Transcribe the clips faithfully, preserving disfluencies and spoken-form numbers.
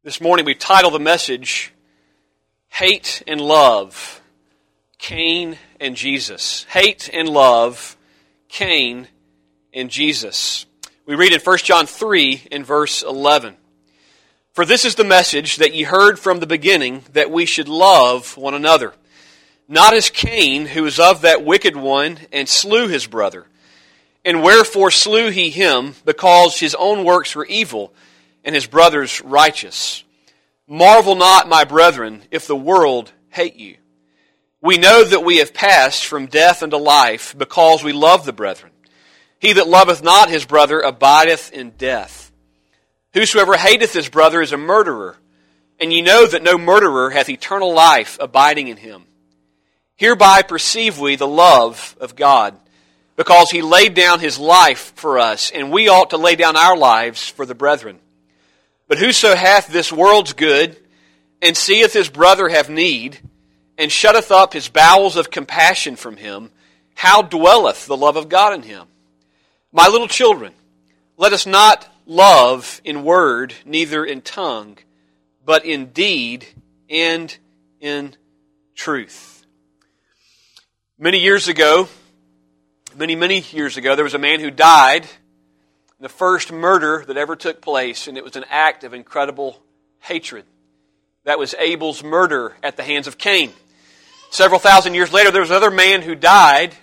This morning we titled the message, Hate and Love, Cain and Jesus. Hate and Love, Cain and Jesus. We read in First John three in verse eleven. For this is the message that ye heard from the beginning, that we should love one another. Not as Cain, who was of that wicked one, and slew his brother. And wherefore slew he him? Because his own works were evil, and his brother's righteous. Marvel not, my brethren, if the world hate you. We know that we have passed from death unto life, because we love the brethren. He that loveth not his brother abideth in death. Whosoever hateth his brother is a murderer, and ye know that no murderer hath eternal life abiding in him. Hereby perceive we the love of God, because he laid down his life for us, and we ought to lay down our lives for the brethren. But whoso hath this world's good, and seeth his brother have need, and shutteth up his bowels of compassion from him, how dwelleth the love of God in him? My little children, let us not love in word, neither in tongue, but in deed and in truth. Many years ago, many, many years ago, there was a man who died, the first murder that ever took place, and it was an act of incredible hatred. That was Abel's murder at the hands of Cain. Several thousand years later, there was another man who died,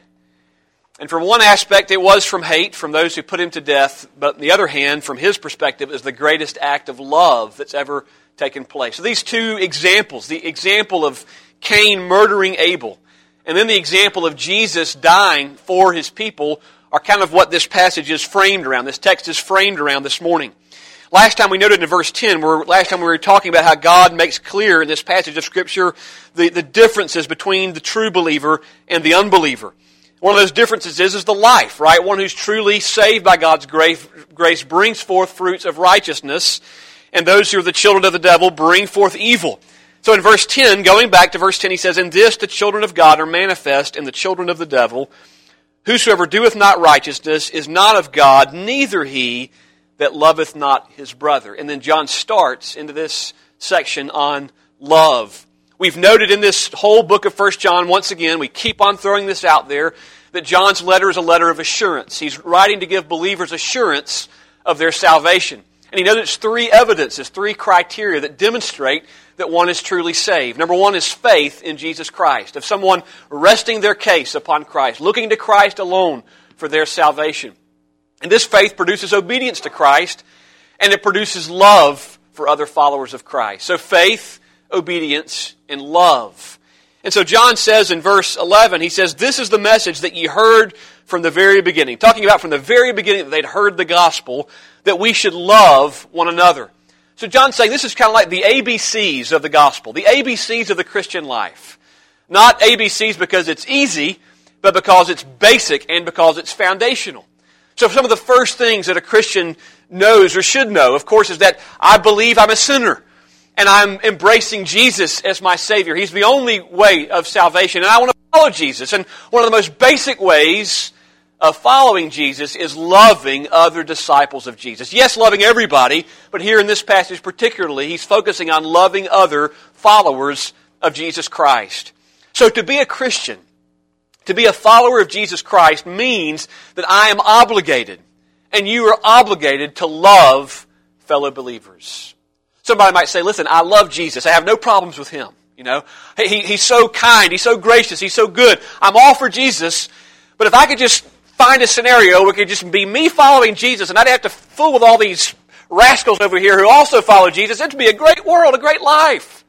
and from one aspect, it was from hate, from those who put him to death, but on the other hand, from his perspective, is the greatest act of love that's ever taken place. So these two examples, the example of Cain murdering Abel, and then the example of Jesus dying for his people, are kind of what this passage is framed around, this text is framed around this morning. Last time we noted in verse ten, where last time we were talking about how God makes clear in this passage of Scripture the, the differences between the true believer and the unbeliever. One of those differences is, is the life, right? One who's truly saved by God's grace, grace brings forth fruits of righteousness, and those who are the children of the devil bring forth evil. So in verse ten, going back to verse ten, he says, In this the children of God are manifest, and the children of the devil. Whosoever doeth not righteousness is not of God, neither he that loveth not his brother. And then John starts into this section on love. We've noted in this whole book of First John, once again, we keep on throwing this out there, that John's letter is a letter of assurance. He's writing to give believers assurance of their salvation. And he notes three evidences, three criteria that demonstrate that one is truly saved. Number one is faith in Jesus Christ, of someone resting their case upon Christ, looking to Christ alone for their salvation. And this faith produces obedience to Christ, and it produces love for other followers of Christ. So faith, obedience, and love. And so John says in verse eleven, he says, This is the message that ye heard from the very beginning. Talking about from the very beginning that they'd heard the gospel, that we should love one another. So John's saying this is kind of like the A B Cs of the gospel, the A B Cs of the Christian life. Not A B Cs because it's easy, but because it's basic and because it's foundational. So some of the first things that a Christian knows or should know, of course, is that I believe I'm a sinner and I'm embracing Jesus as my Savior. He's the only way of salvation, and I want to follow Jesus. And one of the most basic ways of following Jesus is loving other disciples of Jesus. Yes, loving everybody, but here in this passage particularly, he's focusing on loving other followers of Jesus Christ. So to be a Christian, to be a follower of Jesus Christ means that I am obligated, and you are obligated to love fellow believers. Somebody might say, listen, I love Jesus. I have no problems with Him. You know, he, he's so kind. He's so gracious. He's so good. I'm all for Jesus. But if I could just find a scenario where it could just be me following Jesus and I'd have to fool with all these rascals over here who also follow Jesus, it'd be a great world, a great life.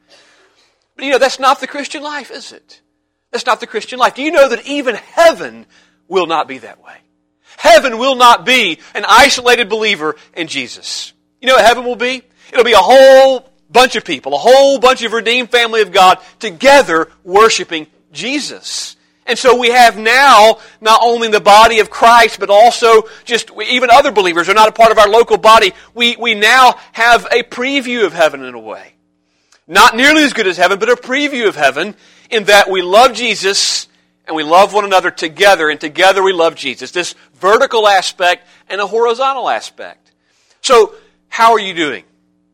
But you know, that's not the Christian life, is it? That's not the Christian life. Do you know that even heaven will not be that way? Heaven will not be an isolated believer in Jesus. You know what heaven will be? It'll be a whole bunch of people, a whole bunch of redeemed family of God together worshiping Jesus. And so we have now not only the body of Christ, but also just even other believers who are not a part of our local body. We, we now have a preview of heaven in a way. Not nearly as good as heaven, but a preview of heaven in that we love Jesus and we love one another together, and together we love Jesus. This vertical aspect and a horizontal aspect. So, how are you doing?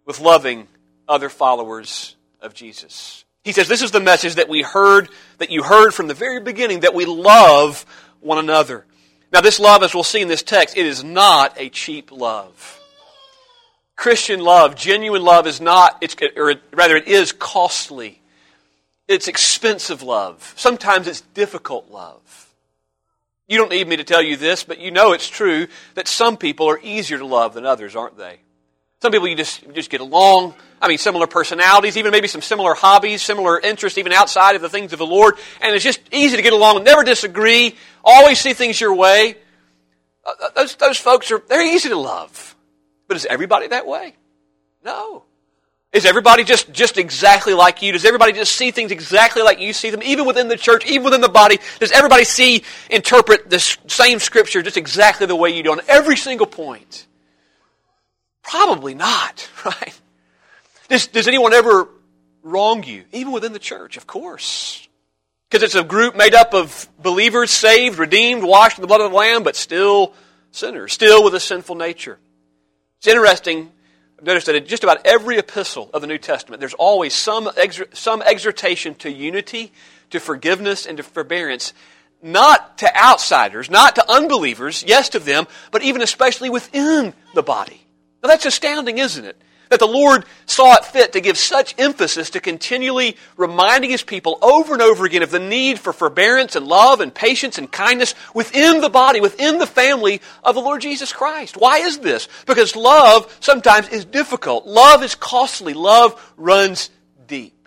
with loving other followers of Jesus. He says this is the message that we heard, that you heard from the very beginning, that we love one another. Now this love, as we'll see in this text, it is not a cheap love. Christian love, genuine love is not, it's, or rather it is costly. It's expensive love. Sometimes it's difficult love. You don't need me to tell you this, but you know it's true that some people are easier to love than others, aren't they? Some people you just, you just get along. I mean, similar personalities, even maybe some similar hobbies, similar interests, even outside of the things of the Lord. And it's just easy to get along, never disagree, always see things your way. Uh, those, those folks are, they're easy to love. But is everybody that way? No. Is everybody just, just exactly like you? Does everybody just see things exactly like you see them? Even within the church, even within the body, does everybody see, interpret this same scripture just exactly the way you do on every single point? Probably not, right? Does, does anyone ever wrong you? Even within the church, of course. Because it's a group made up of believers, saved, redeemed, washed in the blood of the Lamb, but still sinners, still with a sinful nature. It's interesting. Notice that in just about every epistle of the New Testament, there's always some exor- some exhortation to unity, to forgiveness, and to forbearance, not to outsiders, not to unbelievers, yes to them, but even especially within the body. Now that's astounding, isn't it? That the Lord saw it fit to give such emphasis to continually reminding His people over and over again of the need for forbearance and love and patience and kindness within the body, within the family of the Lord Jesus Christ. Why is this? Because love sometimes is difficult. Love is costly. Love runs deep.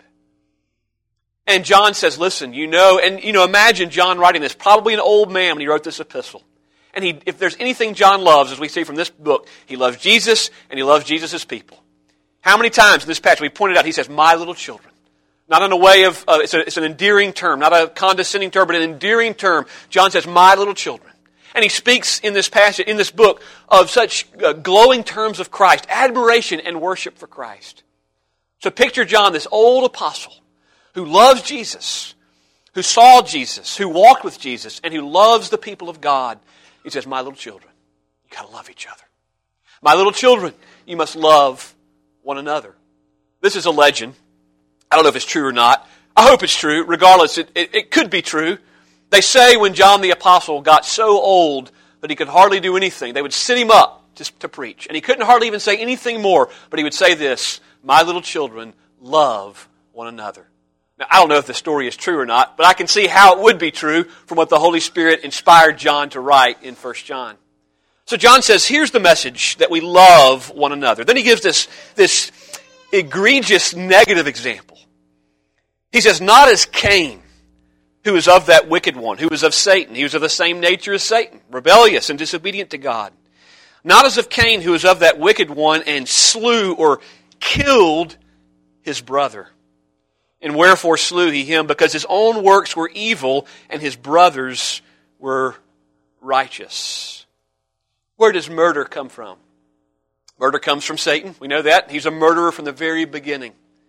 And John says, listen, you know, and you know, imagine John writing this, probably an old man when he wrote this epistle. And he, if there's anything John loves, as we see from this book, he loves Jesus and he loves Jesus' people. How many times in this passage we pointed out, he says, my little children. Not in a way of, uh, it's, a, it's an endearing term, not a condescending term, but an endearing term. John says, my little children. And he speaks in this passage, in this book, of such uh, glowing terms of Christ, admiration and worship for Christ. So picture John, this old apostle, who loves Jesus, who saw Jesus, who walked with Jesus, and who loves the people of God. He says, my little children, you got to love each other. My little children, you must love one another. This is a legend. I don't know if it's true or not. I hope it's true. Regardless, it, it, it could be true. They say when John the Apostle got so old that he could hardly do anything, they would sit him up to, to preach. And he couldn't hardly even say anything more, but he would say this, my little children, love one another. Now, I don't know if the story is true or not, but I can see how it would be true from what the Holy Spirit inspired John to write in First John. So John says, here's the message, that we love one another. Then he gives this, this egregious negative example. He says, not as Cain, who was of that wicked one, who was of Satan. He was of the same nature as Satan, rebellious and disobedient to God. Not as of Cain, who was of that wicked one and slew or killed his brother. And wherefore slew he him? Because his own works were evil and his brothers were righteous. Where does murder come from? Murder comes from Satan. We know that. He's a murderer from the very beginning.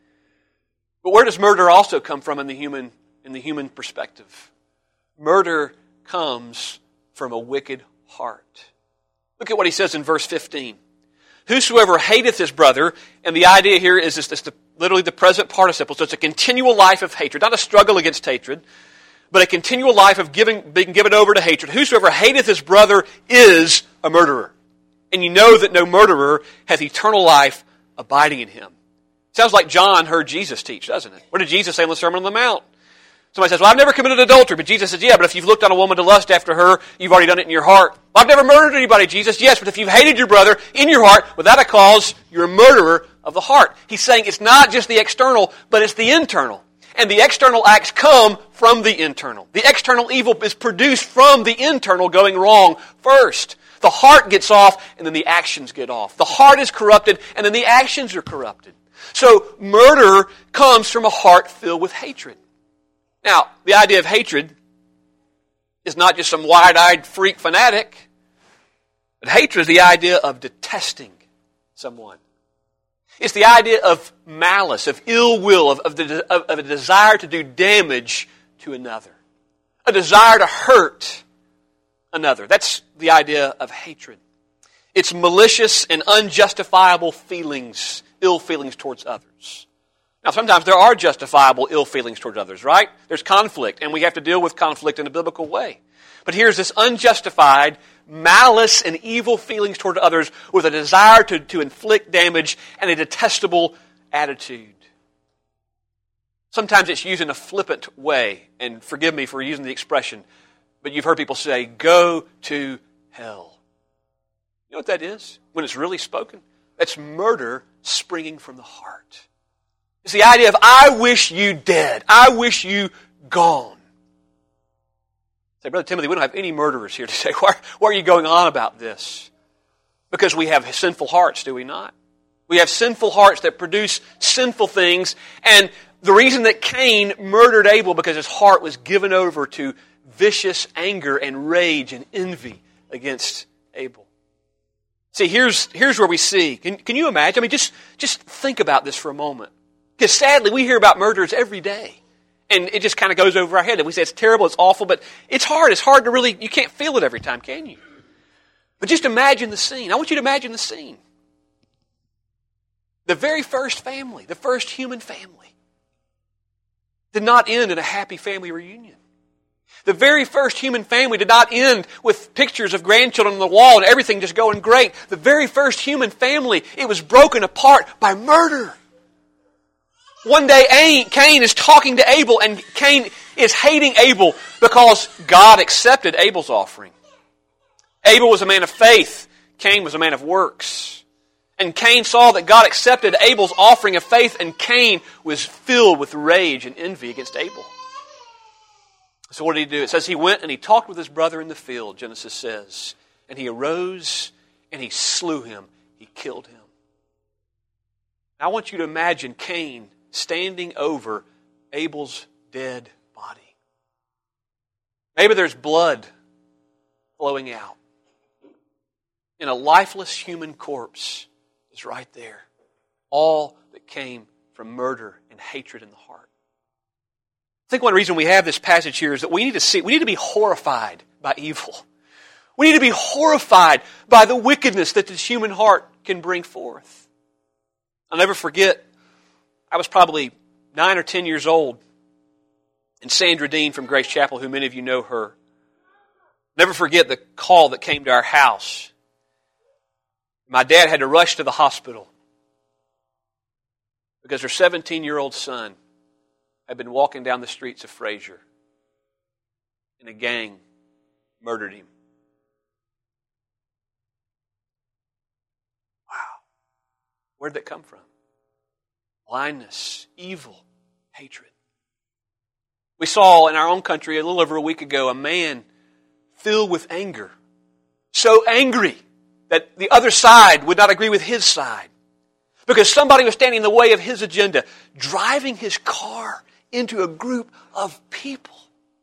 But where does murder also come from in the human, in the human perspective? Murder comes from a wicked heart. Look at what he says in verse fifteen. Whosoever hateth his brother, and the idea here is this, this the, literally the present participle, so it's a continual life of hatred, not a struggle against hatred, but a continual life of giving, being given over to hatred. Whosoever hateth his brother is a murderer. And you know that no murderer hath eternal life abiding in him. Sounds like John heard Jesus teach, doesn't it? What did Jesus say in the Sermon on the Mount? Somebody says, well, I've never committed adultery. But Jesus says, yeah, but if you've looked on a woman to lust after her, you've already done it in your heart. Well, I've never murdered anybody, Jesus. Yes, but if you've hated your brother in your heart, without a cause, you're a murderer of the heart. He's saying it's not just the external, but it's the internal. And the external acts come from the internal. The external evil is produced from the internal going wrong first. The heart gets off, and then the actions get off. The heart is corrupted, and then the actions are corrupted. So murder comes from a heart filled with hatred. Now, the idea of hatred is not just some wide-eyed freak fanatic, but hatred is the idea of detesting someone. It's the idea of malice, of ill will, of, of, the, of, of a desire to do damage to another. A desire to hurt another. That's the idea of hatred. It's malicious and unjustifiable feelings ill feelings towards others. Now, sometimes there are justifiable ill feelings towards others, right? There's conflict, and we have to deal with conflict in a biblical way. But here's this unjustified malice and evil feelings toward others with a desire to, to inflict damage and a detestable attitude. Sometimes it's used in a flippant way, and forgive me for using the expression, but you've heard people say, go to hell. You know what that is? When it's really spoken? That's murder springing from the heart. It's the idea of, I wish you dead. I wish you gone. Say, Brother Timothy, we don't have any murderers here today. Why, why are you going on about this? Because we have sinful hearts, do we not? We have sinful hearts that produce sinful things, and the reason that Cain murdered Abel because his heart was given over to vicious anger and rage and envy against Abel. See, here's, here's where we see. Can, can you imagine? I mean, just, just think about this for a moment. Because sadly, we hear about murders every day. And it just kind of goes over our head. And we say it's terrible, it's awful, but it's hard. It's hard to really, you can't feel it every time, can you? But just imagine the scene. I want you to imagine the scene. The very first family, the first human family, did not end in a happy family reunion. The very first human family did not end with pictures of grandchildren on the wall and everything just going great. The very first human family, it was broken apart by murder. One day Cain is talking to Abel, and Cain is hating Abel because God accepted Abel's offering. Abel was a man of faith. Cain was a man of works. And Cain saw that God accepted Abel's offering of faith, and Cain was filled with rage and envy against Abel. So what did he do? It says he went and he talked with his brother in the field, Genesis says. And he arose and he slew him. He killed him. Now I want you to imagine Cain standing over Abel's dead body. Maybe there's blood flowing out. And a lifeless human corpse is right there. All that came from murder and hatred in the heart. I think one reason we have this passage here is that we need to see, we need to be horrified by evil. We need to be horrified by the wickedness that this human heart can bring forth. I'll never forget, I was probably nine or ten years old, and Sandra Dean from Grace Chapel, who many of you know her, never forget the call that came to our house. My dad had to rush to the hospital because her seventeen-year-old son had been walking down the streets of Fraser, and a gang murdered him. Wow. Where did that come from? Blindness, evil, hatred. We saw in our own country a little over a week ago a man filled with anger. So angry that the other side would not agree with his side. Because somebody was standing in the way of his agenda, driving his car into a group of people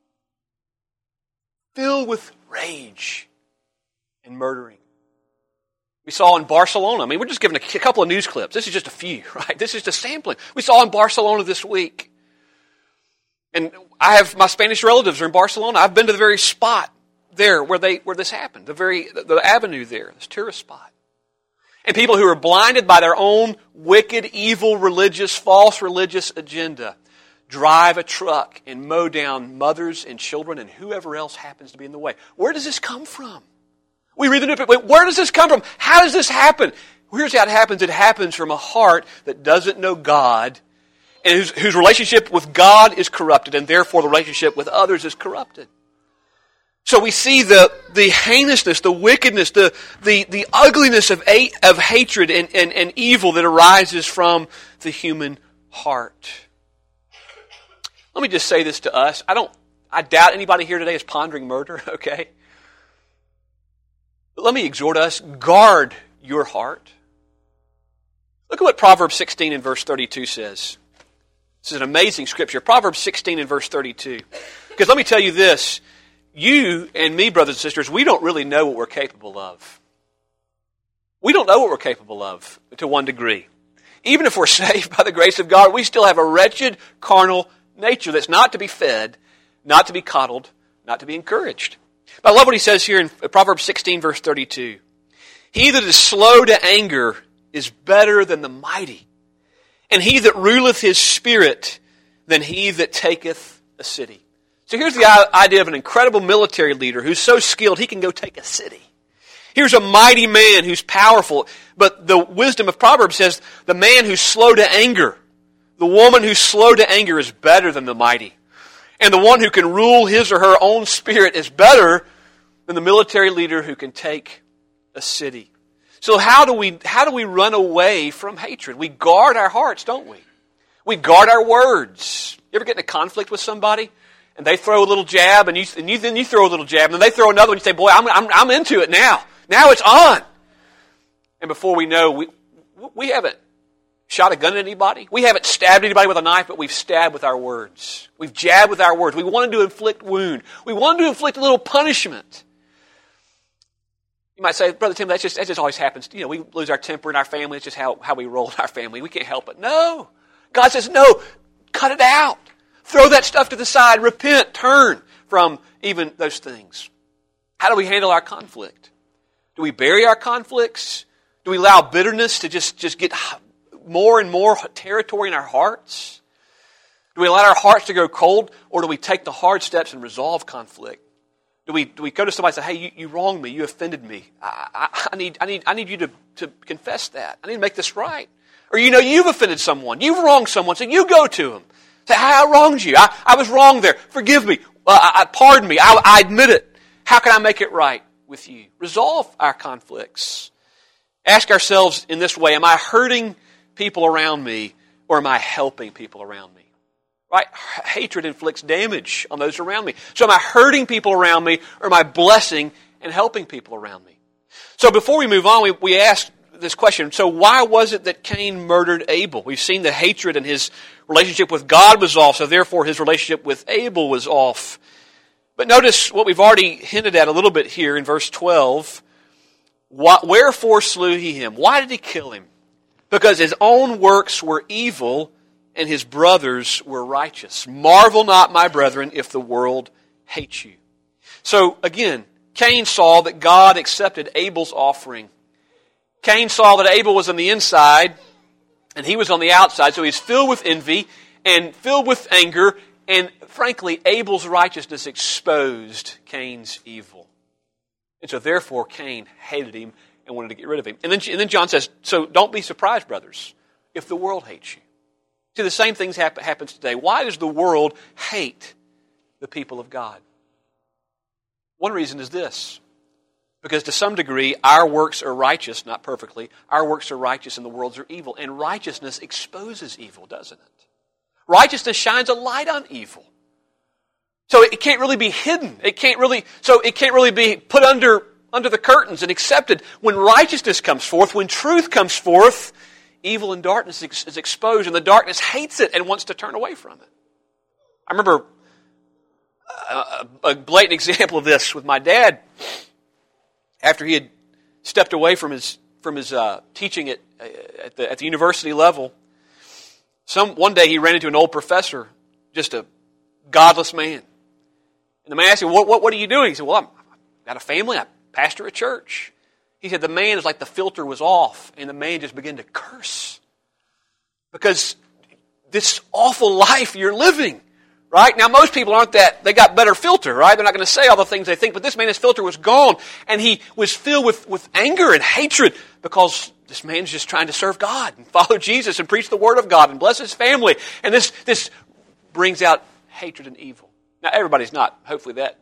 filled with rage and murdering. We saw in Barcelona, I mean, we're just giving a couple of news clips. This is just a few, right? This is just sampling. We saw in Barcelona this week. And I have, my Spanish relatives are in Barcelona. I've been to the very spot there where they where this happened, the very the, the avenue there, this tourist spot. And people who are blinded by their own wicked, evil, religious, false religious agenda drive a truck and mow down mothers and children and whoever else happens to be in the way. Where does this come from? We read the new, wait, where does this come from? How does this happen? Here's how it happens. It happens from a heart that doesn't know God and whose, whose relationship with God is corrupted, and therefore the relationship with others is corrupted. So we see the, the heinousness, the wickedness, the, the, the ugliness of, a, of hatred and, and, and evil that arises from the human heart. Let me just say this to us. I don't, I doubt anybody here today is pondering murder, okay? But let me exhort us, guard your heart. Look at what Proverbs sixteen and verse thirty-two says. This is an amazing scripture. Proverbs sixteen and verse thirty-two. Because let me tell you this, you and me, brothers and sisters, we don't really know what we're capable of. We don't know what we're capable of to one degree. Even if we're saved by the grace of God, we still have a wretched, carnal nature that's not to be fed, not to be coddled, not to be encouraged. But I love what he says here in Proverbs sixteen, verse thirty-two. He that is slow to anger is better than the mighty, and he that ruleth his spirit than he that taketh a city. So here's the idea of an incredible military leader who's so skilled he can go take a city. Here's a mighty man who's powerful, but the wisdom of Proverbs says the man who's slow to anger, the woman who's slow to anger is better than the mighty. And the one who can rule his or her own spirit is better than the military leader who can take a city. So how do we how do we run away from hatred? We guard our hearts, don't we? We guard our words. You ever get in a conflict with somebody and they throw a little jab and you and you then you throw a little jab and then they throw another one and you say, "Boy, I'm I'm I'm into it now. Now it's on." And before we know, we we haven't shot a gun at anybody. We haven't stabbed anybody with a knife, but we've stabbed with our words. We've jabbed with our words. We wanted to inflict wound. We wanted to inflict a little punishment. You might say, Brother Tim, that just, that just always happens. You know, we lose our temper in our family. It's just how, how we roll in our family. We can't help it. No. God says, no, cut it out. Throw that stuff to the side. Repent. Turn from even those things. How do we handle our conflict? Do we bury our conflicts? Do we allow bitterness to just, just get more and more territory in our hearts? Do we allow our hearts to go cold, or do we take the hard steps and resolve conflict? Do we do we go to somebody and say, "Hey, you, you wronged me, you offended me. I, I, I need I need I need you to, to confess that. I need to make this right." Or you know you've offended someone, you've wronged someone, so you go to them. Say, "Hey, I wronged you. I, I was wrong there. Forgive me. Uh, I, I pardon me. I, I admit it. How can I make it right with you?" Resolve our conflicts. Ask ourselves in this way: am I hurting people around me, or am I helping people around me? Right? Hatred inflicts damage on those around me. So am I hurting people around me, or am I blessing and helping people around me? So before we move on, we, we asked this question. So why was it that Cain murdered Abel? We've seen the hatred and his relationship with God was off, so therefore his relationship with Abel was off. But notice what we've already hinted at a little bit here in verse twelve. Wherefore slew he him? Why did he kill him? Because his own works were evil, and his brothers were righteous. Marvel not, my brethren, if the world hates you. So again, Cain saw that God accepted Abel's offering. Cain saw that Abel was on the inside and he was on the outside, so he's filled with envy and filled with anger, and frankly, Abel's righteousness exposed Cain's evil. And so therefore, Cain hated him and wanted to get rid of him. And then, and then John says, so don't be surprised, brothers, if the world hates you. See, the same things happen, happens today. Why does the world hate the people of God? One reason is this. Because to some degree, our works are righteous, not perfectly. Our works are righteous and the world's are evil. And righteousness exposes evil, doesn't it? Righteousness shines a light on evil. So it can't really be hidden. It can't really, so it can't really be put under, under the curtains and accepted. When righteousness comes forth, when truth comes forth, evil and darkness is exposed, and the darkness hates it and wants to turn away from it. I remember a, a blatant example of this with my dad. After he had stepped away from his from his uh, teaching at at the, at the university level, some one day he ran into an old professor, just a godless man. And the man asked him, "What what, what are you doing?" He said, "Well, I'm, I've got a family. I pastor a church." He said the man is like the filter was off, and the man just began to curse. Because this awful life you're living, right? Now most people aren't that, they got better filter, right? They're not going to say all the things they think, but this man, his filter was gone, and he was filled with, with anger and hatred because this man's just trying to serve God and follow Jesus and preach the Word of God and bless his family. And this, this brings out hatred and evil. Now everybody's not, hopefully, that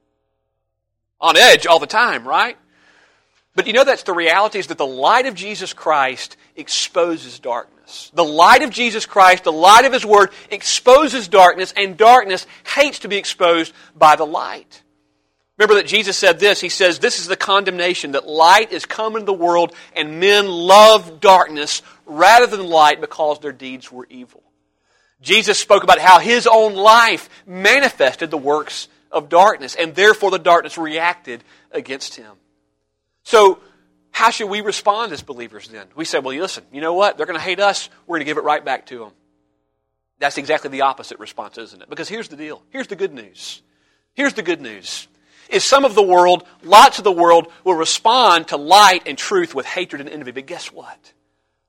on edge all the time, right? But you know that's the reality, is that the light of Jesus Christ exposes darkness. The light of Jesus Christ, the light of His Word, exposes darkness, and darkness hates to be exposed by the light. Remember that Jesus said this, He says, this is the condemnation, that light is come into the world, and men love darkness rather than light because their deeds were evil. Jesus spoke about how His own life manifested the works of darkness, and therefore the darkness reacted against Him. So, how should we respond as believers then? We say, well, listen, you know what? They're going to hate us. We're going to give it right back to them. That's exactly the opposite response, isn't it? Because here's the deal. Here's the good news. Here's the good news. Is some of the world, lots of the world, will respond to light and truth with hatred and envy. But guess what?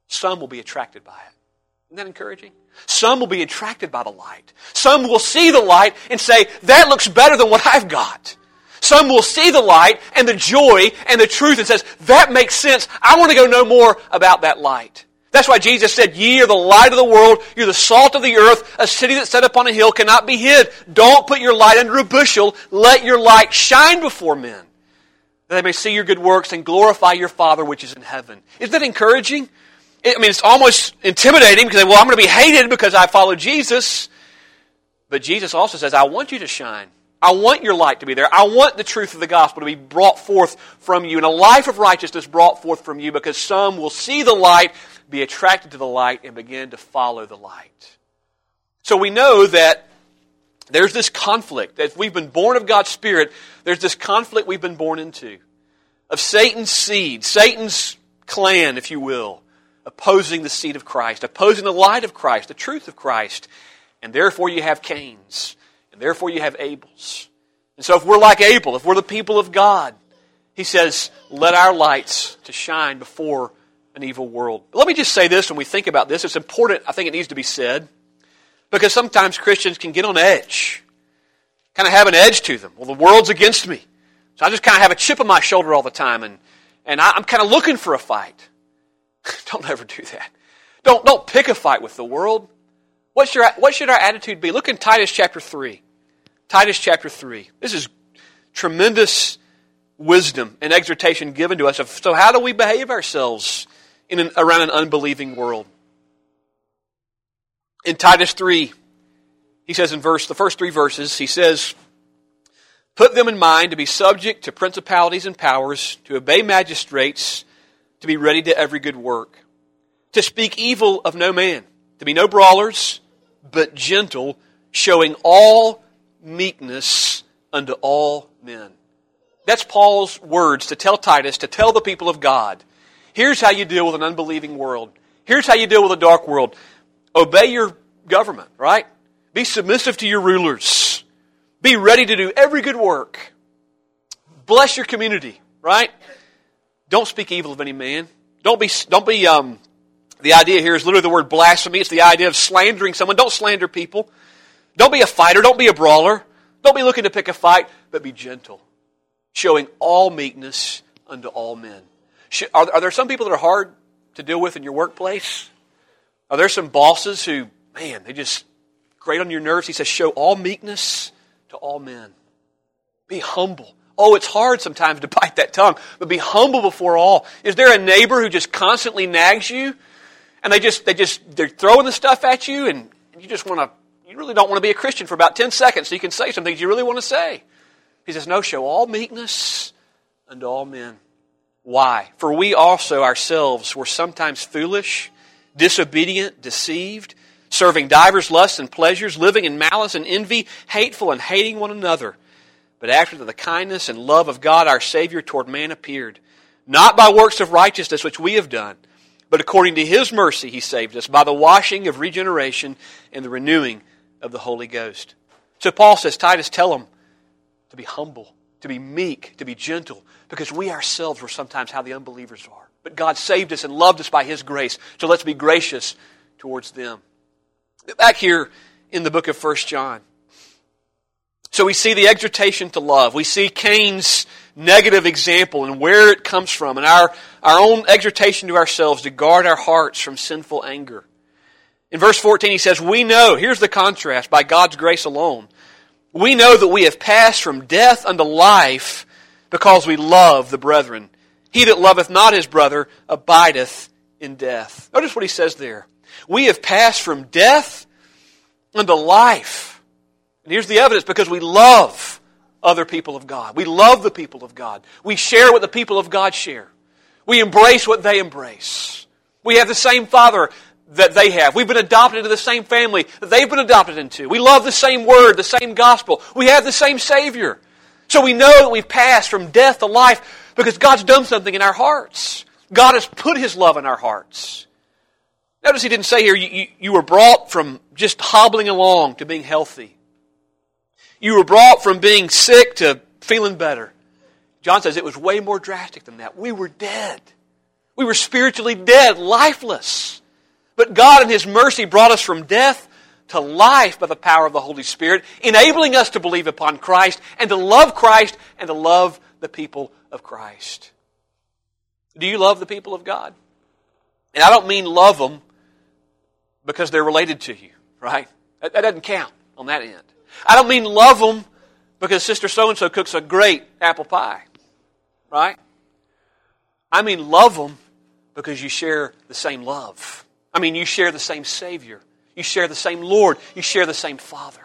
some will be attracted by it. Isn't that encouraging? Some will be attracted by the light. Some will see the light and say, that looks better than what I've got. Some will see the light and the joy and the truth and says, that makes sense. I want to go know more about that light. That's why Jesus said, ye are the light of the world. You're the salt of the earth. A city that's set upon a hill cannot be hid. Don't put your light under a bushel. Let your light shine before men, that they may see your good works and glorify your Father which is in heaven. Isn't that encouraging? I mean, it's almost intimidating because, well, I'm going to be hated because I follow Jesus. But Jesus also says, I want you to shine. I want your light to be there. I want the truth of the gospel to be brought forth from you, and a life of righteousness brought forth from you, because some will see the light, be attracted to the light, and begin to follow the light. So we know that there's this conflict. That if we've been born of God's Spirit, there's this conflict we've been born into of Satan's seed, Satan's clan, if you will, opposing the seed of Christ, opposing the light of Christ, the truth of Christ. And therefore you have Cains. And therefore you have Abels. And so if we're like Abel, if we're the people of God, he says, let our lights to shine before an evil world. But let me just say this when we think about this. It's important, I think it needs to be said, because sometimes Christians can get on edge. Kind of have an edge to them. Well, the world's against me. So I just kind of have a chip on my shoulder all the time, and, and I, I'm kind of looking for a fight. Don't ever do that. Don't, don't pick a fight with the world. What should, our, what should our attitude be? Look in Titus chapter three. Titus chapter three. This is tremendous wisdom and exhortation given to us. Of, so how do we behave ourselves in an, around an unbelieving world? In Titus three, he says in verse the first three verses, he says, put them in mind to be subject to principalities and powers, to obey magistrates, to be ready to every good work, to speak evil of no man, to be no brawlers, but gentle, showing all meekness unto all men. That's Paul's words to tell Titus, to tell the people of God. Here's how you deal with an unbelieving world. Here's how you deal with a dark world. Obey your government, right? Be submissive to your rulers. Be ready to do every good work. Bless your community, right? Don't speak evil of any man. Don't be, don't be, um, the idea here is literally the word blasphemy. It's the idea of slandering someone. Don't slander people. Don't be a fighter. Don't be a brawler. Don't be looking to pick a fight, but be gentle, showing all meekness unto all men. Are, are there some people that are hard to deal with in your workplace? Are there some bosses who, man, they just grate on your nerves? He says, show all meekness to all men. Be humble. Oh, it's hard sometimes to bite that tongue, but be humble before all. Is there a neighbor who just constantly nags you? And they just, they just, they're throwing the stuff at you, and you just want to, you really don't want to be a Christian for about ten seconds so you can say some things you really want to say. He says, no, show all meekness unto all men. Why? For we also ourselves were sometimes foolish, disobedient, deceived, serving divers lusts and pleasures, living in malice and envy, hateful and hating one another. But after the kindness and love of God our Savior toward man appeared, not by works of righteousness which we have done, but according to His mercy He saved us, by the washing of regeneration and the renewing of the Holy Ghost. So Paul says, Titus, tell them to be humble, to be meek, to be gentle, because we ourselves were sometimes how the unbelievers are. But God saved us and loved us by His grace, so let's be gracious towards them. Back here in the book of First John. So we see the exhortation to love. We see Cain's negative example and where it comes from, and our, our own exhortation to ourselves to guard our hearts from sinful anger. In verse fourteen he says, we know, here's the contrast, by God's grace alone, we know that we have passed from death unto life because we love the brethren. He that loveth not his brother abideth in death. Notice what he says there. We have passed from death unto life. And here's the evidence, because we love other people of God. We love the people of God. We share what the people of God share. We embrace what they embrace. We have the same Father that they have. We've been adopted into the same family that they've been adopted into. We love the same Word, the same gospel. We have the same Savior. So we know that we've passed from death to life because God's done something in our hearts. God has put His love in our hearts. Notice He didn't say here, you, you, you were brought from just hobbling along to being healthy. You were brought from being sick to feeling better. John says it was way more drastic than that. We were dead. We were spiritually dead, lifeless. But God in His mercy brought us from death to life by the power of the Holy Spirit, enabling us to believe upon Christ and to love Christ and to love the people of Christ. Do you love the people of God? And I don't mean love them because they're related to you, right? That, that doesn't count on that end. I don't mean love them because Sister So-and-so cooks a great apple pie, right? I mean love them because you share the same love. I mean, you share the same Savior. You share the same Lord. You share the same Father.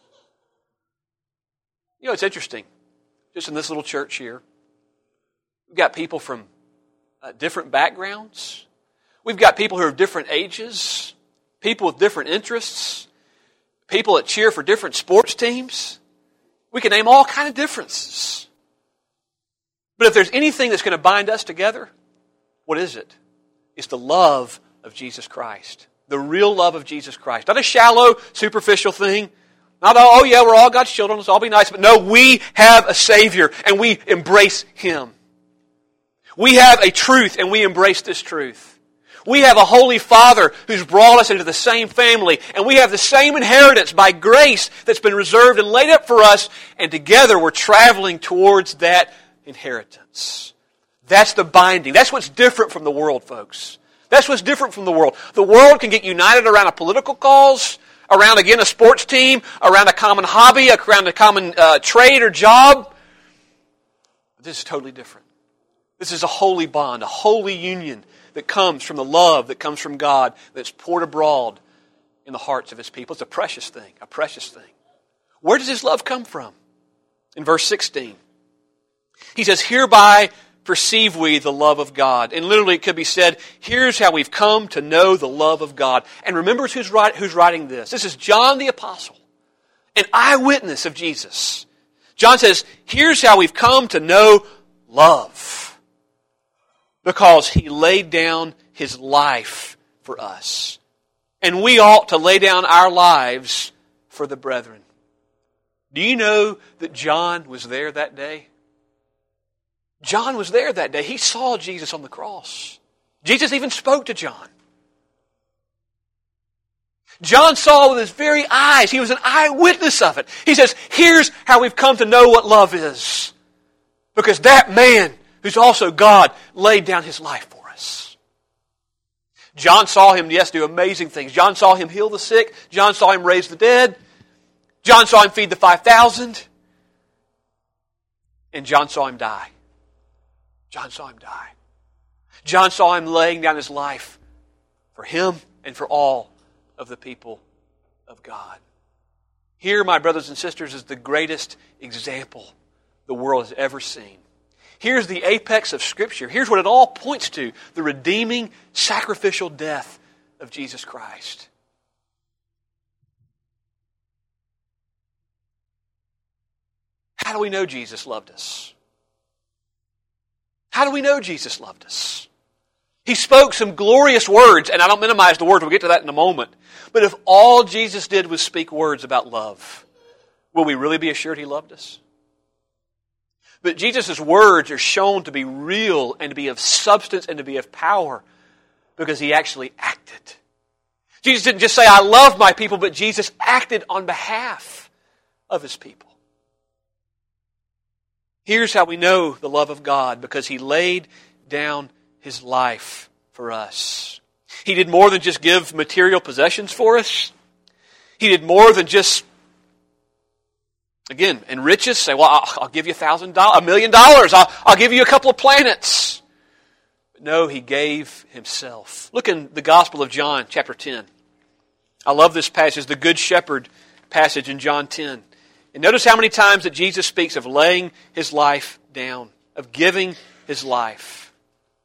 You know, it's interesting. Just in this little church here, we've got people from uh, different backgrounds. We've got people who are of different ages, people with different interests, people that cheer for different sports teams. We can name all kinds of differences. But if there's anything that's going to bind us together, what is it? It's the love of Jesus Christ. The real love of Jesus Christ. Not a shallow, superficial thing. Not, oh yeah, we're all God's children, let's all be nice. But no, we have a Savior and we embrace Him. We have a truth and we embrace this truth. We have a Holy Father who's brought us into the same family, and we have the same inheritance by grace that's been reserved and laid up for us, and together we're traveling towards that inheritance. That's the binding. That's what's different from the world, folks. That's what's different from the world. The world can get united around a political cause, around, again, a sports team, around a common hobby, around a common uh, trade or job. But this is totally different. This is a holy bond, a holy union that comes from the love that comes from God, that's poured abroad in the hearts of His people. It's a precious thing, a precious thing. Where does this love come from? In verse sixteen, he says, hereby perceive we the love of God. And literally it could be said, here's how we've come to know the love of God. And remember who's, write, who's writing this. This is John the Apostle, an eyewitness of Jesus. John says, here's how we've come to know love. Because He laid down His life for us. And we ought to lay down our lives for the brethren. Do you know that John was there that day? John was there that day. He saw Jesus on the cross. Jesus even spoke to John. John saw with his very eyes. He was an eyewitness of it. He says, here's how we've come to know what love is. Because that man, who's also God, laid down His life for us. John saw Him, yes, do amazing things. John saw Him heal the sick. John saw Him raise the dead. John saw Him feed the five thousand. And John saw Him die. John saw Him die. John saw Him laying down His life for him and for all of the people of God. Here, my brothers and sisters, is the greatest example the world has ever seen. Here's the apex of Scripture. Here's what it all points to. The redeeming, sacrificial death of Jesus Christ. How do we know Jesus loved us? How do we know Jesus loved us? He spoke some glorious words, and I don't minimize the words. We'll get to that in a moment. But if all Jesus did was speak words about love, will we really be assured He loved us? But Jesus' words are shown to be real and to be of substance and to be of power because He actually acted. Jesus didn't just say, I love my people, but Jesus acted on behalf of His people. Here's how we know the love of God, because He laid down His life for us. He did more than just give material possessions for us. He did more than just, again, enrich us. Say, well, I'll, I'll give you a thousand dollars, a million dollars. I'll, I'll give you a couple of planets. But no, He gave Himself. Look in the Gospel of John, chapter ten. I love this passage, the Good Shepherd passage in John ten. And notice how many times that Jesus speaks of laying His life down, of giving His life.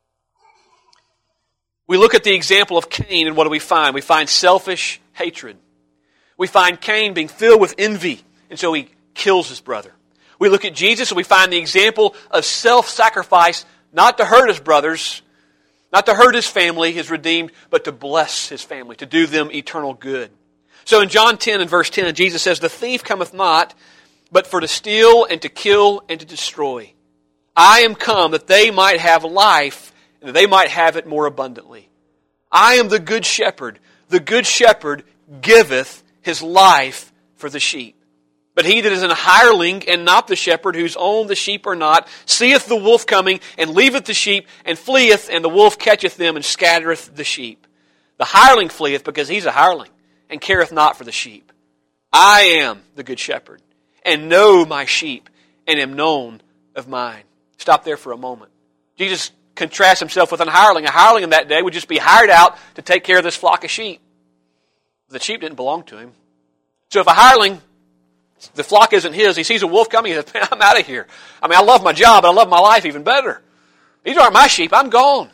We look at the example of Cain, and what do we find? We find selfish hatred. We find Cain being filled with envy, and so he kills his brother. We look at Jesus, and we find the example of self-sacrifice, not to hurt his brothers, not to hurt his family, his redeemed, but to bless his family, to do them eternal good. So in John ten and verse ten, Jesus says, the thief cometh not, but for to steal and to kill and to destroy. I am come that they might have life and that they might have it more abundantly. I am the good shepherd. The good shepherd giveth his life for the sheep. But he that is an hireling, and not the shepherd, whose own the sheep are not, seeth the wolf coming, and leaveth the sheep, and fleeth, and the wolf catcheth them, and scattereth the sheep. The hireling fleeth, because he's a hireling, and careth not for the sheep. I am the good shepherd, and know my sheep, and am known of mine. Stop there for a moment. Jesus contrasts himself with an hireling. A hireling in that day would just be hired out to take care of this flock of sheep. The sheep didn't belong to him. So if a hireling, the flock isn't his, he sees a wolf coming, he says, man, I'm out of here. I mean, I love my job, but I love my life even better. These aren't my sheep, I'm gone.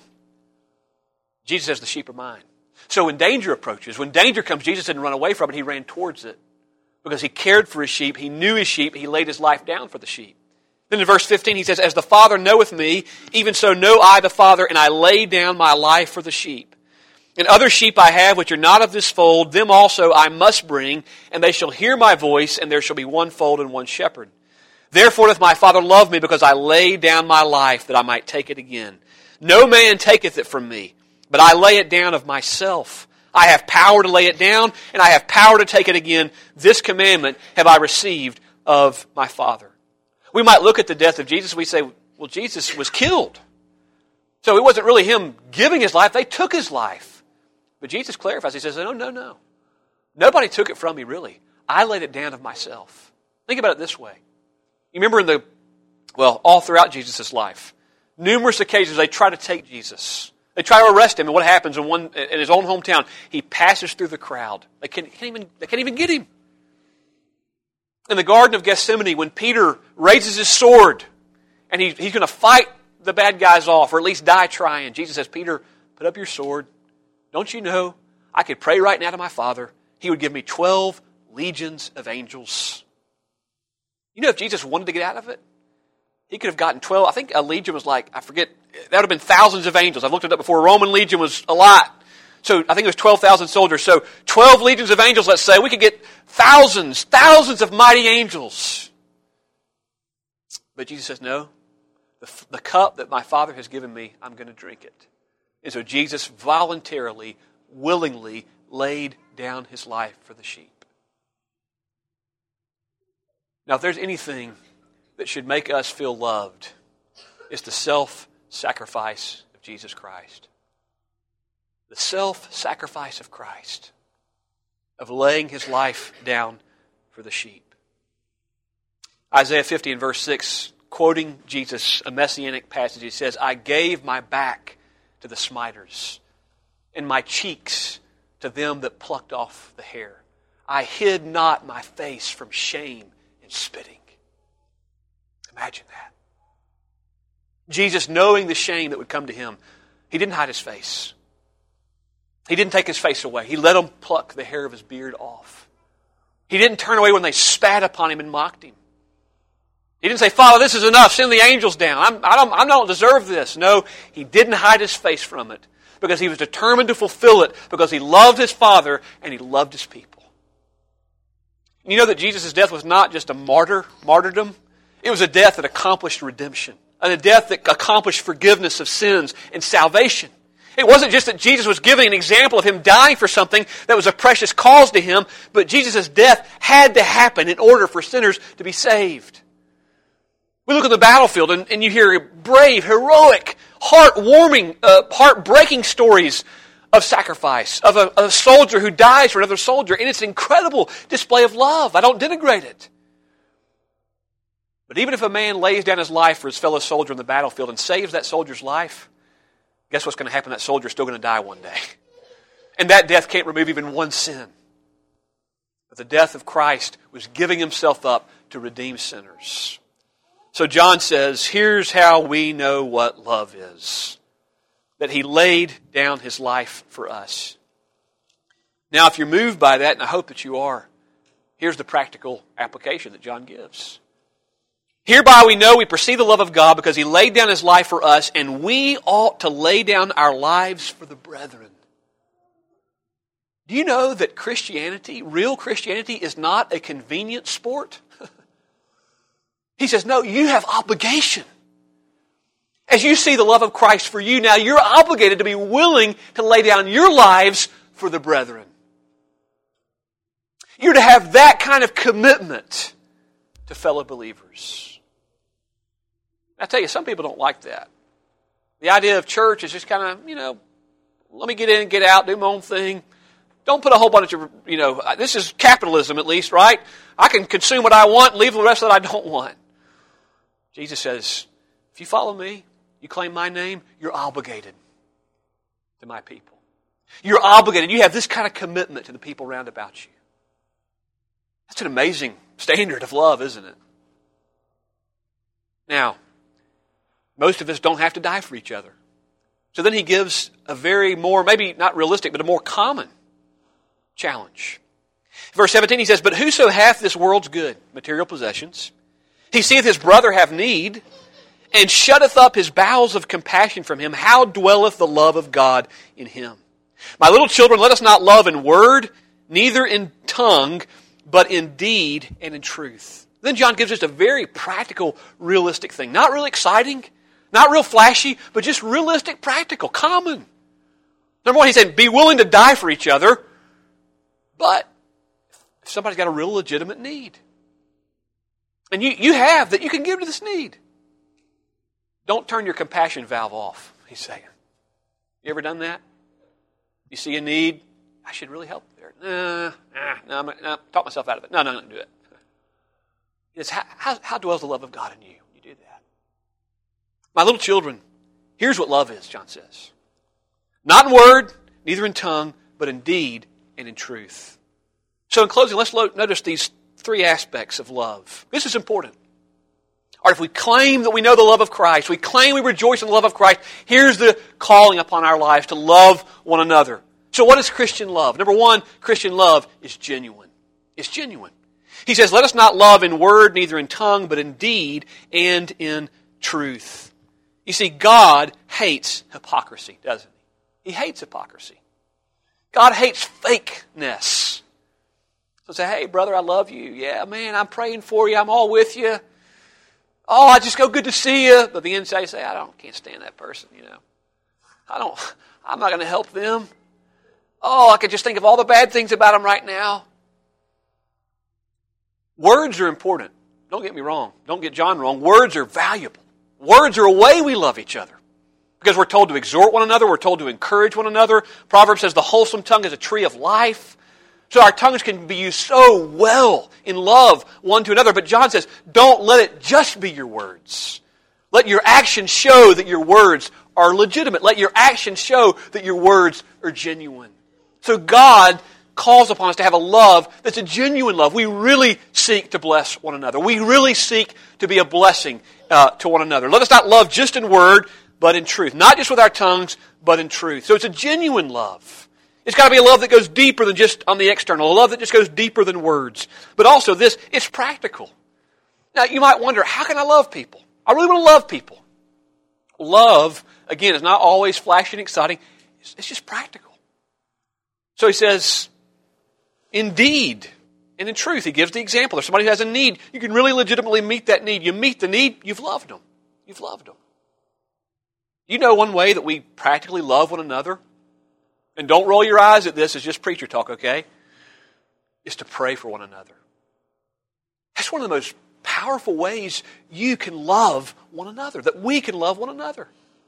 Jesus says, the sheep are mine. So when danger approaches, when danger comes, Jesus didn't run away from it, he ran towards it. Because he cared for his sheep, he knew his sheep, he laid his life down for the sheep. Then in verse fifteen he says, as the Father knoweth me, even so know I the Father, and I lay down my life for the sheep. And other sheep I have which are not of this fold, them also I must bring, and they shall hear my voice, and there shall be one fold and one shepherd. Therefore doth my Father love me, because I lay down my life, that I might take it again. No man taketh it from me, but I lay it down of myself. I have power to lay it down, and I have power to take it again. This commandment have I received of my Father. We might look at the death of Jesus, we say, well, Jesus was killed. So it wasn't really him giving his life, they took his life. But Jesus clarifies, he says, no, no, no. Nobody took it from me, really. I laid it down of myself. Think about it this way. You remember in the, well, all throughout Jesus' life, numerous occasions they try to take Jesus. They try to arrest him, and what happens in one in his own hometown? He passes through the crowd. They can't, can't even, they can't even get him. In the Garden of Gethsemane, when Peter raises his sword, and he, he's going to fight the bad guys off, or at least die trying, Jesus says, Peter, put up your sword. Don't you know, I could pray right now to my Father. He would give me twelve legions of angels. You know, if Jesus wanted to get out of it, he could have gotten twelve. I think a legion was like, I forget, that would have been thousands of angels. I've looked it up before. A Roman legion was a lot. So I think it was twelve thousand soldiers. So twelve legions of angels, let's say. We could get thousands, thousands of mighty angels. But Jesus says, no, the, the cup that my Father has given me, I'm going to drink it. And so Jesus voluntarily, willingly laid down his life for the sheep. Now, if there's anything that should make us feel loved, it's the self-sacrifice of Jesus Christ. The self-sacrifice of Christ, of laying his life down for the sheep. Isaiah fifty and verse six, quoting Jesus, a messianic passage, he says, I gave my back to the smiters, and my cheeks to them that plucked off the hair. I hid not my face from shame and spitting. Imagine that. Jesus, knowing the shame that would come to him, he didn't hide his face. He didn't take his face away. He let them pluck the hair of his beard off. He didn't turn away when they spat upon him and mocked him. He didn't say, Father, this is enough. Send the angels down. I'm, I, don't, I don't deserve this. No, he didn't hide his face from it because he was determined to fulfill it because he loved his Father and he loved his people. You know that Jesus' death was not just a martyr, martyrdom. It was a death that accomplished redemption, and a death that accomplished forgiveness of sins and salvation. It wasn't just that Jesus was giving an example of him dying for something that was a precious cause to him, but Jesus' death had to happen in order for sinners to be saved. We look at the battlefield and, and you hear brave, heroic, heart-warming, uh, heart-breaking stories of sacrifice, of a, a soldier who dies for another soldier, and it's an incredible display of love. I don't denigrate it. But even if a man lays down his life for his fellow soldier in the battlefield and saves that soldier's life, guess what's going to happen? That soldier's still going to die one day. And that death can't remove even one sin. But the death of Christ was giving himself up to redeem sinners. So John says, here's how we know what love is. That he laid down his life for us. Now, if you're moved by that, and I hope that you are, here's the practical application that John gives. Hereby we know we perceive the love of God because he laid down his life for us, and we ought to lay down our lives for the brethren. Do you know that Christianity, real Christianity, is not a convenient sport? He says, no, you have obligation. As you see the love of Christ for you now, you're obligated to be willing to lay down your lives for the brethren. You're to have that kind of commitment to fellow believers. I tell you, some people don't like that. The idea of church is just kind of, you know, let me get in and get out, do my own thing. Don't put a whole bunch of, you know, this is capitalism at least, right? I can consume what I want and leave the rest that I don't want. Jesus says, if you follow me, you claim my name, you're obligated to my people. You're obligated. You have this kind of commitment to the people round about you. That's an amazing standard of love, isn't it? Now, most of us don't have to die for each other. So then he gives a very more, maybe not realistic, but a more common challenge. Verse seventeen, he says, but whoso hath this world's good, material possessions, he seeth his brother have need, and shutteth up his bowels of compassion from him, how dwelleth the love of God in him? My little children, let us not love in word, neither in tongue, but in deed and in truth. Then John gives us a very practical, realistic thing. Not really exciting, not real flashy, but just realistic, practical, common. Number one, he said, be willing to die for each other, but if somebody's got a real legitimate need, and you, you have that you can give to this need, don't turn your compassion valve off, he's saying. You ever done that? You see a need, I should really help there. Nah, nah, no, I'm, no, talk myself out of it. No, no, no, do it. It's how, how, how dwells the love of God in you? You do that. My little children, here's what love is, John says. Not in word, neither in tongue, but in deed and in truth. So in closing, let's lo- notice these three aspects of love. This is important. Or if we claim that we know the love of Christ, we claim we rejoice in the love of Christ, here's the calling upon our lives to love one another. So what is Christian love? Number one, Christian love is genuine. It's genuine. He says, let us not love in word, neither in tongue, but in deed and in truth. You see, God hates hypocrisy, doesn't he? He hates hypocrisy. God hates fakeness. So say, hey, brother, I love you. Yeah, man, I'm praying for you. I'm all with you. Oh, I just go good to see you. But the inside, you say, I don't, can't stand that person, you know. I don't, I'm not going to help them. Oh, I can just think of all the bad things about them right now. Words are important. Don't get me wrong. Don't get John wrong. Words are valuable. Words are a way we love each other. Because we're told to exhort one another. We're told to encourage one another. Proverbs says the wholesome tongue is a tree of life. So our tongues can be used so well in love one to another. But John says, don't let it just be your words. Let your actions show that your words are legitimate. Let your actions show that your words are genuine. So God calls upon us to have a love that's a genuine love. We really seek to bless one another. We really seek to be a blessing uh, to one another. Let us not love just in word, but in truth. Not just with our tongues, but in truth. So it's a genuine love. It's got to be a love that goes deeper than just on the external. A love that just goes deeper than words. But also this, it's practical. Now you might wonder, how can I love people? I really want to love people. Love, again, is not always flashy and exciting. It's, it's just practical. So he says, in deed and in truth. He gives the example. If somebody has a need, you can really legitimately meet that need. You meet the need, you've loved them. You've loved them. You know one way that we practically love one another? And don't roll your eyes at this, it's just preacher talk, okay? Is to pray for one another. That's one of the most powerful ways you can love one another, that we can love one another.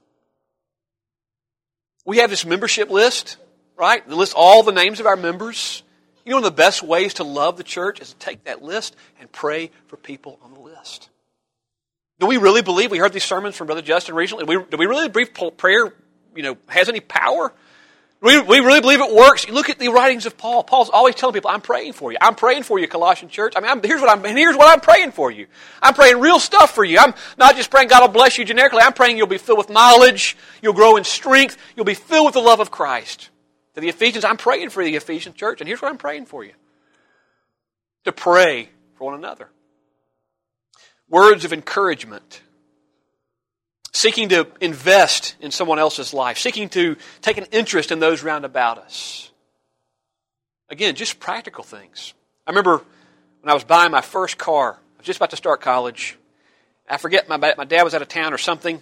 We have this membership list, right? That lists all the names of our members. You know one of the best ways to love the church is to take that list and pray for people on the list. Do we really believe, we heard these sermons from Brother Justin recently, do we, do we really believe prayer, you know, has any power? We, we really believe it works. You look at the writings of Paul. Paul's always telling people, I'm praying for you. I'm praying for you, Colossian church. I mean, I'm, here's what I'm, and here's what I'm praying for you. I'm praying real stuff for you. I'm not just praying God will bless you generically. I'm praying you'll be filled with knowledge. You'll grow in strength. You'll be filled with the love of Christ. To the Ephesians, I'm praying for the Ephesian church. And here's what I'm praying for you. To pray for one another. Words of encouragement. Seeking to invest in someone else's life. Seeking to take an interest in those round about us. Again, just practical things. I remember when I was buying my first car. I was just about to start college. I forget, my, my dad was out of town or something.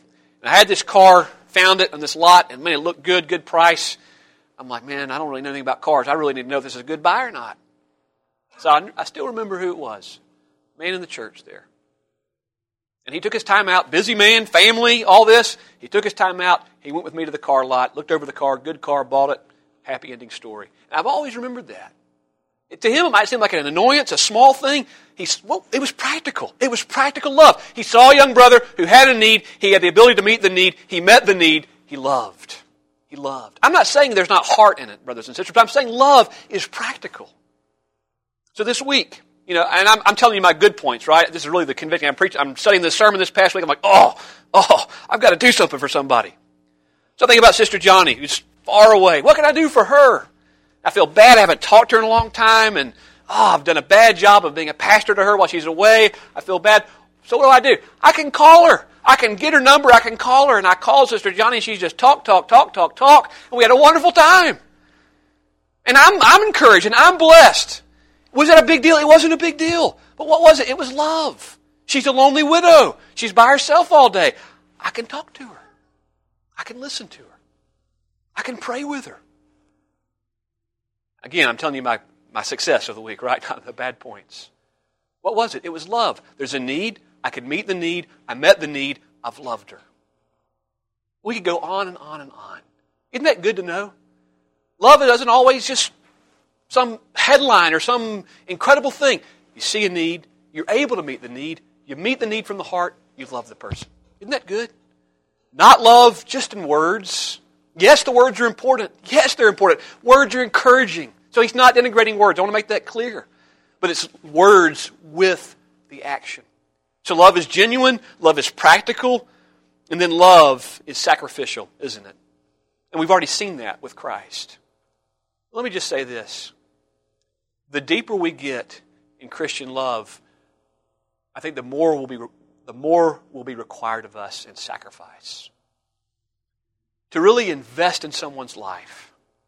And I had this car, found it on this lot, and man, it looked good, good price. I'm like, man, I don't really know anything about cars. I really need to know if this is a good buy or not. So I, I still remember who it was. Man in the church there. And he took his time out, busy man, family, all this. He took his time out. He went with me to the car lot, looked over the car, good car, bought it, happy ending story. And I've always remembered that. It, to him, it might seem like an annoyance, a small thing. He's, well, it was practical. It was practical love. He saw a young brother who had a need. He had the ability to meet the need. He met the need. He loved. He loved. I'm not saying there's not heart in it, brothers and sisters, but I'm saying love is practical. So this week, you know, and I'm, I'm telling you my good points, right? This is really the conviction. I'm preaching. I'm studying this sermon this past week. I'm like, oh, oh, I've got to do something for somebody. So I think about Sister Johnny, who's far away. What can I do for her? I feel bad. I haven't talked to her in a long time, and oh, I've done a bad job of being a pastor to her while she's away. I feel bad. So what do I do? I can call her. I can get her number. I can call her, and I call Sister Johnny, and she's just talk, talk, talk, talk, talk, and we had a wonderful time. And I'm, I'm encouraged, and I'm blessed. Was that a big deal? It wasn't a big deal. But what was it? It was love. She's a lonely widow. She's by herself all day. I can talk to her. I can listen to her. I can pray with her. Again, I'm telling you my, my success of the week, right? Not the bad points. What was it? It was love. There's a need. I could meet the need. I met the need. I've loved her. We could go on and on and on. Isn't that good to know? Love doesn't always just some headline or some incredible thing. You see a need. You're able to meet the need. You meet the need from the heart. You love the person. Isn't that good? Not love just in words. Yes, the words are important. Yes, they're important. Words are encouraging. So he's not denigrating words. I want to make that clear. But it's words with the action. So love is genuine. Love is practical. And then love is sacrificial, isn't it? And we've already seen that with Christ. Let me just say this. The deeper we get in Christian love, I think the more will be the more will be required of us in sacrifice. To really invest in someone's life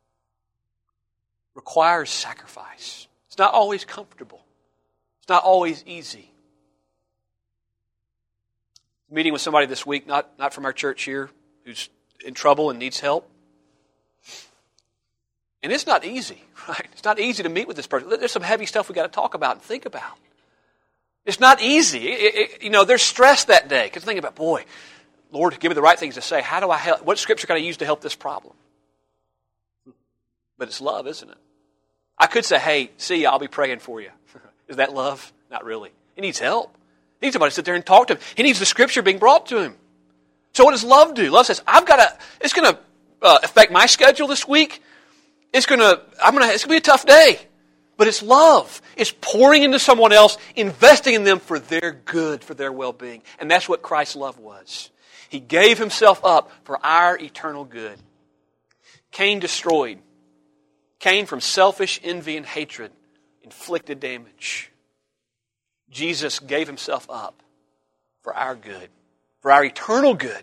requires sacrifice. It's not always comfortable. It's not always easy. Meeting with somebody this week, not, not from our church here, who's in trouble and needs help. And it's not easy, right? It's not easy to meet with this person. There's some heavy stuff we've got to talk about and think about. It's not easy. It, it, you know, there's stress that day. Because think about, boy, Lord, give me the right things to say. How do I help? What scripture can I use to help this problem? But it's love, isn't it? I could say, hey, see ya, I'll be praying for you. Is that love? Not really. He needs help. He needs somebody to sit there and talk to him. He needs the scripture being brought to him. So what does love do? Love says, I've got to, it's going to uh, affect my schedule this week. It's going to, I'm going to, it's going to be a tough day. But it's love. It's pouring into someone else, investing in them for their good, for their well-being. And that's what Christ's love was. He gave himself up for our eternal good. Cain destroyed. Cain, from selfish envy and hatred, inflicted damage. Jesus gave himself up for our good, for our eternal good.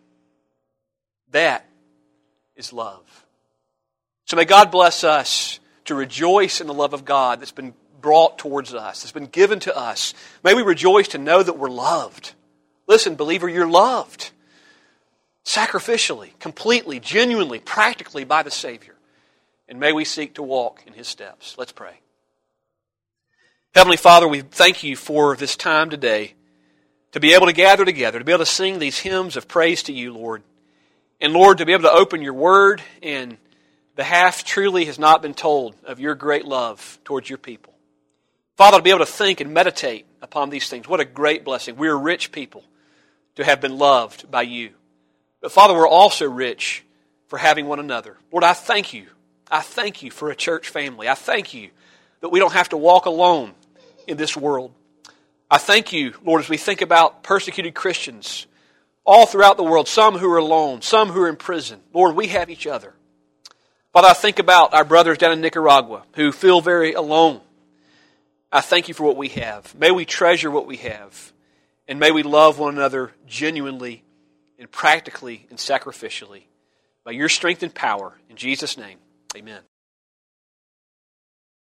That is love. So may God bless us to rejoice in the love of God that's been brought towards us, that's been given to us. May we rejoice to know that we're loved. Listen, believer, you're loved. Sacrificially, completely, genuinely, practically by the Savior. And may we seek to walk in His steps. Let's pray. Heavenly Father, we thank You for this time today to be able to gather together, to be able to sing these hymns of praise to You, Lord. And Lord, to be able to open Your Word, and the half truly has not been told of Your great love towards Your people. Father, to be able to think and meditate upon these things, what a great blessing. We are rich people to have been loved by You. But Father, we're also rich for having one another. Lord, I thank You. I thank You for a church family. I thank You that we don't have to walk alone in this world. I thank You, Lord, as we think about persecuted Christians all throughout the world, some who are alone, some who are in prison. Lord, we have each other. Father, I think about our brothers down in Nicaragua who feel very alone. I thank You for what we have. May we treasure what we have. And may we love one another genuinely and practically and sacrificially. By Your strength and power. In Jesus' name, amen.